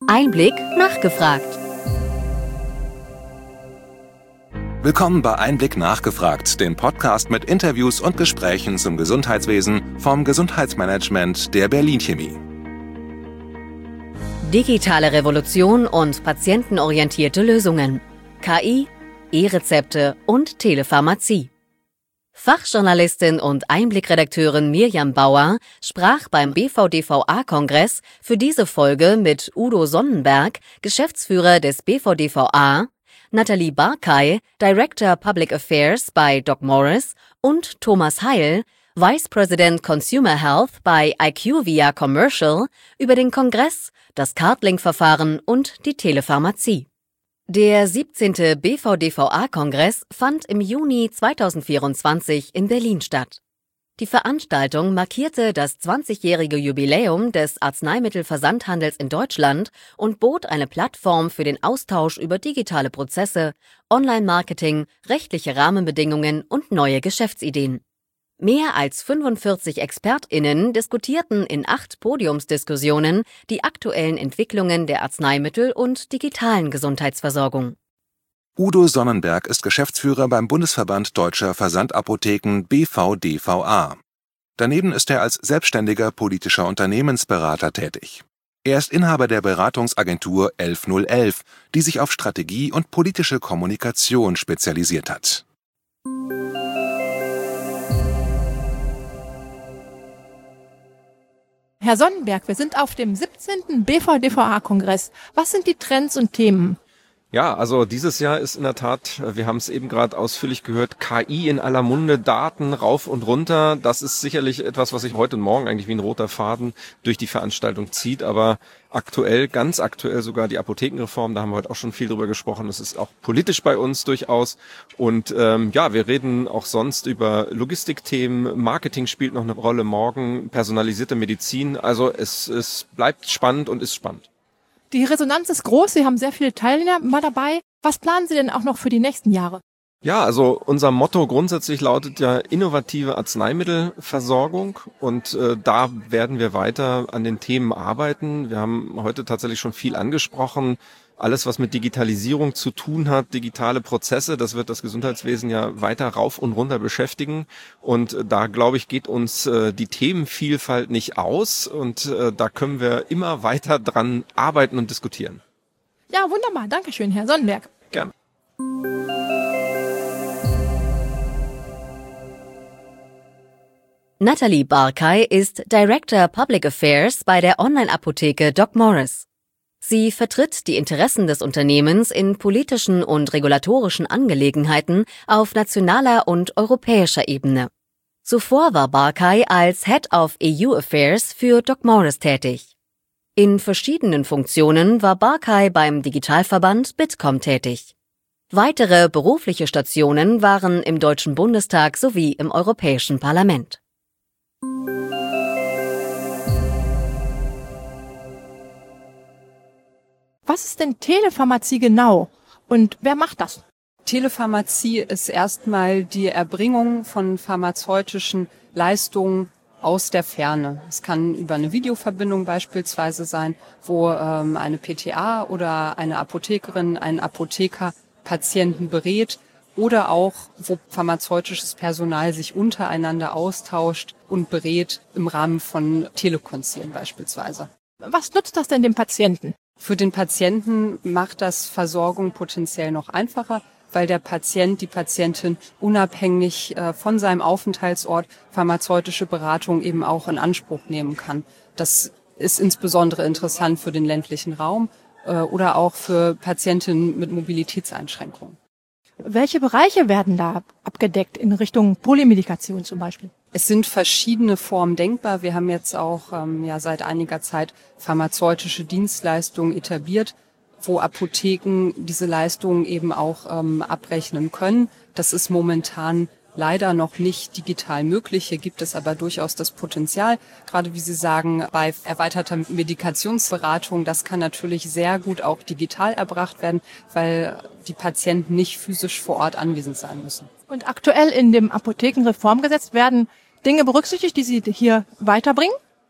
Einblick nachgefragt. Willkommen bei Einblick nachgefragt, dem Podcast mit Interviews und Gesprächen zum Gesundheitswesen vom Gesundheitsmanagement der Berlin Chemie. Digitale Revolution und patientenorientierte Lösungen. KI, E-Rezepte und Telepharmazie. Fachjournalistin und Einblickredakteurin Mirjam Bauer sprach beim BVDVA-Kongress für diese Folge mit Udo Sonnenberg, Geschäftsführer des BVDVA, Nathalie Barkay, Director Public Affairs bei DocMorris und Thomas Heil, Vice President Consumer Health bei IQVIA Commercial, über den Kongress, das CardLink-Verfahren und die Telepharmazie. Der 17. BVDVA-Kongress fand im Juni 2024 in Berlin statt. Die Veranstaltung markierte das 20-jährige Jubiläum des Arzneimittelversandhandels in Deutschland und bot eine Plattform für den Austausch über digitale Prozesse, Online-Marketing, rechtliche Rahmenbedingungen und neue Geschäftsideen. Mehr als 45 ExpertInnen diskutierten in 8 Podiumsdiskussionen die aktuellen Entwicklungen der Arzneimittel- und digitalen Gesundheitsversorgung. Udo Sonnenberg ist Geschäftsführer beim Bundesverband Deutscher Versandapotheken BVDVA. Daneben ist er als selbstständiger politischer Unternehmensberater tätig. Er ist Inhaber der Beratungsagentur 11011, die sich auf Strategie und politische Kommunikation spezialisiert hat. Herr Sonnenberg, wir sind auf dem 17. BVDVA-Kongress. Was sind die Trends und Themen? Ja, also dieses Jahr ist in der Tat, wir haben es eben gerade ausführlich gehört, KI in aller Munde, Daten rauf und runter. Das ist sicherlich etwas, was sich heute und morgen eigentlich wie ein roter Faden durch die Veranstaltung zieht. Aber aktuell, ganz aktuell sogar die Apothekenreform, da haben wir heute auch schon viel drüber gesprochen. Das ist auch politisch bei uns durchaus. Und wir reden auch sonst über Logistikthemen. Marketing spielt noch eine Rolle morgen, personalisierte Medizin. Also es bleibt spannend und ist spannend. Die Resonanz ist groß, Sie haben sehr viele Teilnehmer dabei. Was planen Sie denn auch noch für die nächsten Jahre? Ja, also unser Motto grundsätzlich lautet ja innovative Arzneimittelversorgung und da werden wir weiter an den Themen arbeiten. Wir haben heute tatsächlich schon viel angesprochen. Alles, was mit Digitalisierung zu tun hat, digitale Prozesse, das wird das Gesundheitswesen ja weiter rauf und runter beschäftigen. Und da, glaube ich, geht uns die Themenvielfalt nicht aus. Und da können wir immer weiter dran arbeiten und diskutieren. Ja, wunderbar. Dankeschön, Herr Sonnenberg. Gerne. Nathalie Barkay ist Director Public Affairs bei der Online-Apotheke DocMorris. Sie vertritt die Interessen des Unternehmens in politischen und regulatorischen Angelegenheiten auf nationaler und europäischer Ebene. Zuvor war Barkay als Head of EU Affairs für DocMorris tätig. In verschiedenen Funktionen war Barkay beim Digitalverband Bitkom tätig. Weitere berufliche Stationen waren im Deutschen Bundestag sowie im Europäischen Parlament. Was ist denn Telepharmazie genau und wer macht das? Telepharmazie ist erstmal die Erbringung von pharmazeutischen Leistungen aus der Ferne. Es kann über eine Videoverbindung beispielsweise sein, wo eine PTA oder eine Apothekerin, ein Apotheker Patienten berät oder auch, wo pharmazeutisches Personal sich untereinander austauscht und berät im Rahmen von Telekonzilien beispielsweise. Was nutzt das denn dem Patienten? Für den Patienten macht das Versorgung potenziell noch einfacher, weil der Patient, die Patientin unabhängig von seinem Aufenthaltsort pharmazeutische Beratung eben auch in Anspruch nehmen kann. Das ist insbesondere interessant für den ländlichen Raum oder auch für Patientinnen mit Mobilitätseinschränkungen. Welche Bereiche werden da abgedeckt in Richtung Polymedikation zum Beispiel? Es sind verschiedene Formen denkbar. Wir haben jetzt auch seit einiger Zeit pharmazeutische Dienstleistungen etabliert, wo Apotheken diese Leistungen eben auch abrechnen können. Das ist momentan leider noch nicht digital möglich. Hier gibt es aber durchaus das Potenzial, gerade wie Sie sagen, bei erweiterter Medikationsberatung, das kann natürlich sehr gut auch digital erbracht werden, weil die Patienten nicht physisch vor Ort anwesend sein müssen. Und aktuell in dem Apothekenreformgesetz werden Dinge berücksichtigt, die Sie hier weiterbringen?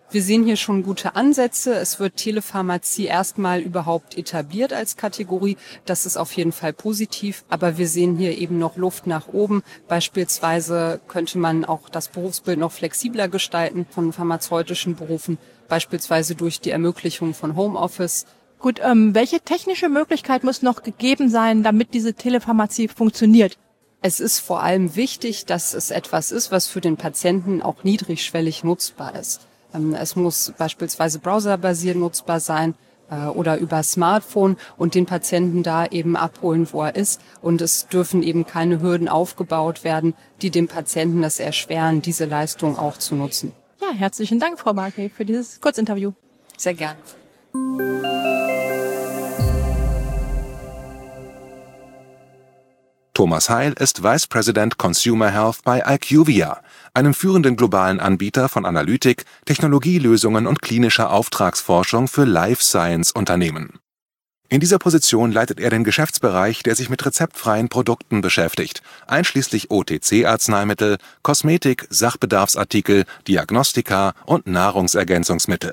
Wir sehen hier schon gute Ansätze. Es wird Telepharmazie erstmal überhaupt etabliert als Kategorie. Das ist auf jeden Fall positiv. Aber wir sehen hier eben noch Luft nach oben. Beispielsweise könnte man auch das Berufsbild noch flexibler gestalten von pharmazeutischen Berufen, beispielsweise durch die Ermöglichung von Homeoffice. Gut, welche technische Möglichkeit muss noch gegeben sein, damit diese Telepharmazie funktioniert? Es ist vor allem wichtig, dass es etwas ist, was für den Patienten auch niedrigschwellig nutzbar ist. Es muss beispielsweise browserbasiert nutzbar sein oder über Smartphone und den Patienten da eben abholen, wo er ist. Und es dürfen eben keine Hürden aufgebaut werden, die dem Patienten das erschweren, diese Leistung auch zu nutzen. Ja, herzlichen Dank, Frau Markey, für dieses Kurzinterview. Sehr gerne. Thomas Heil ist Vice President Consumer Health bei IQVIA, einem führenden globalen Anbieter von Analytik, Technologielösungen und klinischer Auftragsforschung für Life-Science-Unternehmen. In dieser Position leitet er den Geschäftsbereich, der sich mit rezeptfreien Produkten beschäftigt, einschließlich OTC-Arzneimittel, Kosmetik, Sachbedarfsartikel, Diagnostika und Nahrungsergänzungsmittel.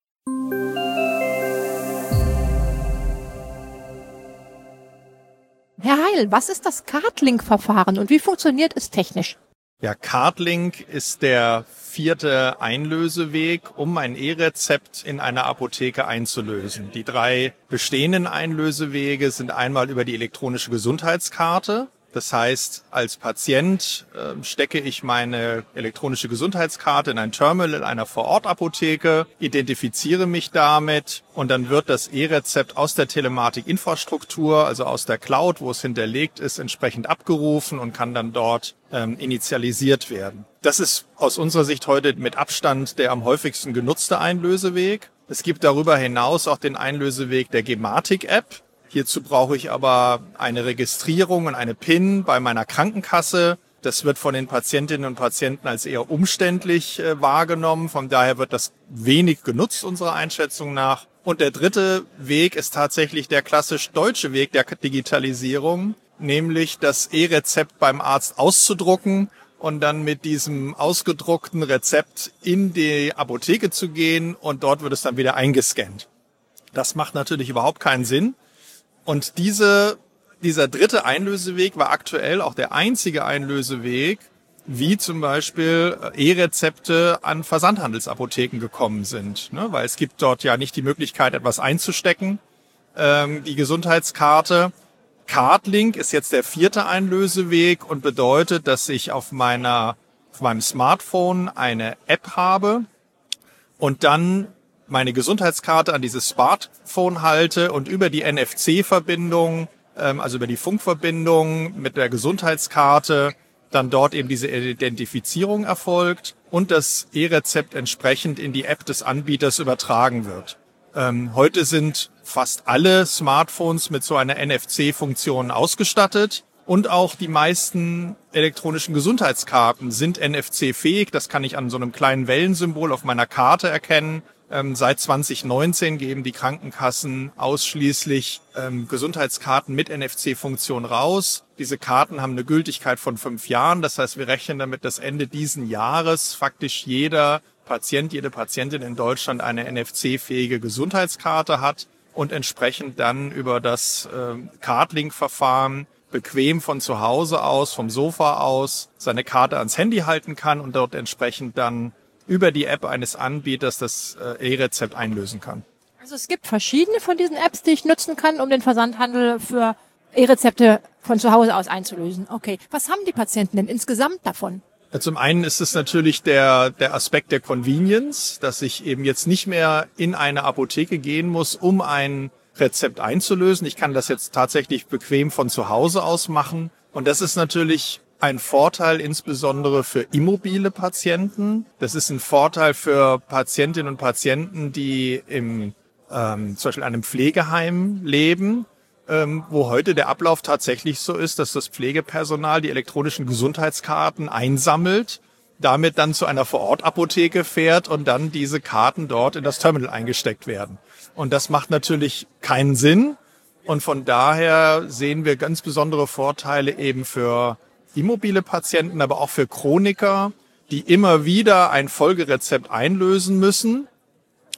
Herr Heil, was ist das CardLink-Verfahren und wie funktioniert es technisch? Ja, CardLink ist der 4. Einlöseweg, um ein E-Rezept in einer Apotheke einzulösen. Die 3 bestehenden Einlösewege sind einmal über die elektronische Gesundheitskarte. Das heißt, als Patient stecke ich meine elektronische Gesundheitskarte in ein Terminal in einer Vorortapotheke, identifiziere mich damit und dann wird das E-Rezept aus der Telematikinfrastruktur, also aus der Cloud, wo es hinterlegt ist, entsprechend abgerufen und kann dann dort initialisiert werden. Das ist aus unserer Sicht heute mit Abstand der am häufigsten genutzte Einlöseweg. Es gibt darüber hinaus auch den Einlöseweg der Gematik-App. Hierzu brauche ich aber eine Registrierung und eine PIN bei meiner Krankenkasse. Das wird von den Patientinnen und Patienten als eher umständlich wahrgenommen. Von daher wird das wenig genutzt, unserer Einschätzung nach. Und der 3. Weg ist tatsächlich der klassisch deutsche Weg der Digitalisierung, nämlich das E-Rezept beim Arzt auszudrucken und dann mit diesem ausgedruckten Rezept in die Apotheke zu gehen und dort wird es dann wieder eingescannt. Das macht natürlich überhaupt keinen Sinn. Und dieser 3. Einlöseweg war aktuell auch der einzige Einlöseweg, wie zum Beispiel E-Rezepte an Versandhandelsapotheken gekommen sind. Ne? Weil es gibt dort ja nicht die Möglichkeit, etwas einzustecken, die Gesundheitskarte. CardLink ist jetzt der 4. Einlöseweg und bedeutet, dass ich auf meinem Smartphone eine App habe und dann meine Gesundheitskarte an dieses Smartphone halte und über die NFC-Verbindung, also über die Funkverbindung mit der Gesundheitskarte, dann dort eben diese Identifizierung erfolgt und das E-Rezept entsprechend in die App des Anbieters übertragen wird. Heute sind fast alle Smartphones mit so einer NFC-Funktion ausgestattet und auch die meisten elektronischen Gesundheitskarten sind NFC-fähig. Das kann ich an so einem kleinen Wellensymbol auf meiner Karte erkennen. Seit 2019 geben die Krankenkassen ausschließlich Gesundheitskarten mit NFC-Funktion raus. Diese Karten haben eine Gültigkeit von 5 Jahren. Das heißt, wir rechnen damit, dass Ende diesen Jahres faktisch jeder Patient, jede Patientin in Deutschland eine NFC-fähige Gesundheitskarte hat und entsprechend dann über das CardLink-Verfahren bequem von zu Hause aus, vom Sofa aus, seine Karte ans Handy halten kann und dort entsprechend dann über die App eines Anbieters das E-Rezept einlösen kann. Also es gibt verschiedene von diesen Apps, die ich nutzen kann, um den Versandhandel für E-Rezepte von zu Hause aus einzulösen. Okay, was haben die Patienten denn insgesamt davon? Ja, zum einen ist es natürlich der Aspekt der Convenience, dass ich eben jetzt nicht mehr in eine Apotheke gehen muss, um ein Rezept einzulösen. Ich kann das jetzt tatsächlich bequem von zu Hause aus machen. Und das ist natürlich ein Vorteil insbesondere für immobile Patienten. Das ist ein Vorteil für Patientinnen und Patienten, die zum Beispiel in einem Pflegeheim leben, wo heute der Ablauf tatsächlich so ist, dass das Pflegepersonal die elektronischen Gesundheitskarten einsammelt, damit dann zu einer Vorortapotheke fährt und dann diese Karten dort in das Terminal eingesteckt werden. Und das macht natürlich keinen Sinn. Und von daher sehen wir ganz besondere Vorteile eben für immobile Patienten, aber auch für Chroniker, die immer wieder ein Folgerezept einlösen müssen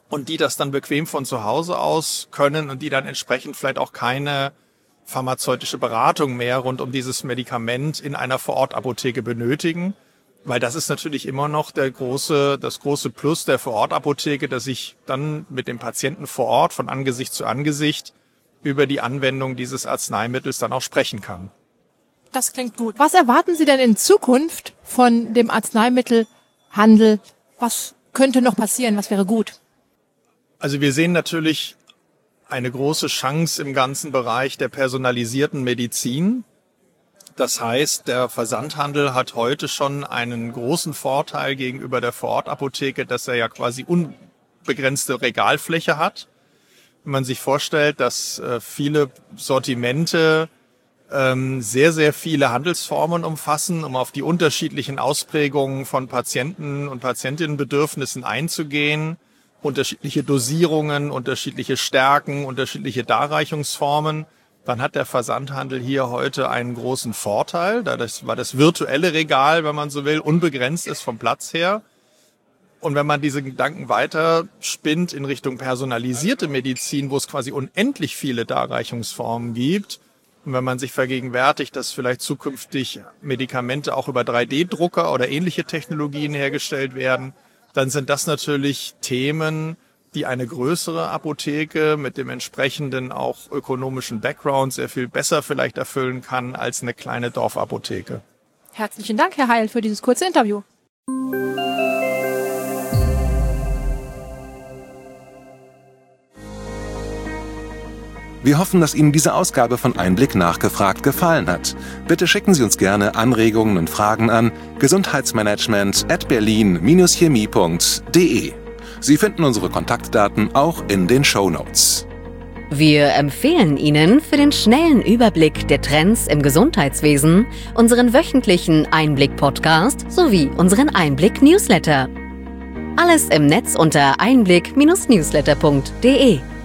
und die das dann bequem von zu Hause aus können und die dann entsprechend vielleicht auch keine pharmazeutische Beratung mehr rund um dieses Medikament in einer Vorortapotheke benötigen. Weil das ist natürlich immer noch das große Plus der Vorortapotheke, dass ich dann mit dem Patienten vor Ort von Angesicht zu Angesicht über die Anwendung dieses Arzneimittels dann auch sprechen kann. Das klingt gut. Was erwarten Sie denn in Zukunft von dem Arzneimittelhandel? Was könnte noch passieren? Was wäre gut? Also wir sehen natürlich eine große Chance im ganzen Bereich der personalisierten Medizin. Das heißt, der Versandhandel hat heute schon einen großen Vorteil gegenüber der Vorortapotheke, dass er ja quasi unbegrenzte Regalfläche hat. Wenn man sich vorstellt, dass viele Sortimente sehr, sehr viele Handelsformen umfassen, um auf die unterschiedlichen Ausprägungen von Patienten und Patientinnenbedürfnissen einzugehen, unterschiedliche Dosierungen, unterschiedliche Stärken, unterschiedliche Darreichungsformen, dann hat der Versandhandel hier heute einen großen Vorteil, da das virtuelle Regal, wenn man so will, unbegrenzt ist vom Platz her. Und wenn man diese Gedanken weiter spinnt in Richtung personalisierte Medizin, wo es quasi unendlich viele Darreichungsformen gibt, und wenn man sich vergegenwärtigt, dass vielleicht zukünftig Medikamente auch über 3D-Drucker oder ähnliche Technologien hergestellt werden, dann sind das natürlich Themen, die eine größere Apotheke mit dem entsprechenden auch ökonomischen Background sehr viel besser vielleicht erfüllen kann als eine kleine Dorfapotheke. Herzlichen Dank, Herr Heil, für dieses kurze Interview. Wir hoffen, dass Ihnen diese Ausgabe von Einblick nachgefragt gefallen hat. Bitte schicken Sie uns gerne Anregungen und Fragen an gesundheitsmanagement@berlin-chemie.de. Sie finden unsere Kontaktdaten auch in den Shownotes. Wir empfehlen Ihnen für den schnellen Überblick der Trends im Gesundheitswesen unseren wöchentlichen Einblick-Podcast sowie unseren Einblick-Newsletter. Alles im Netz unter einblick-newsletter.de.